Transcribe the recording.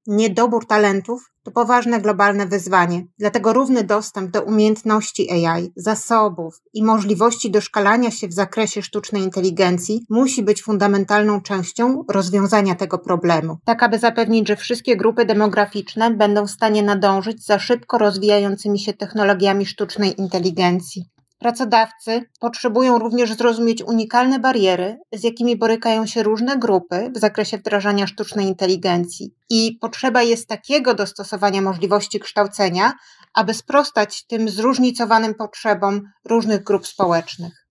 Niedobór talentów to poważne globalne wyzwanie, dlatego równy dostęp do umiejętności AI, zasobów i możliwości doszkalania się w zakresie sztucznej inteligencji musi być fundamentalną częścią rozwiązania tego problemu, tak aby zapewnić, że wszystkie grupy demograficzne będą w stanie nadążyć za szybko rozwijającymi się technologiami sztucznej inteligencji. Pracodawcy potrzebują również zrozumieć unikalne bariery, z jakimi borykają się różne grupy w zakresie wdrażania sztucznej inteligencji i potrzeba jest takiego dostosowania możliwości kształcenia, aby sprostać tym zróżnicowanym potrzebom różnych grup społecznych.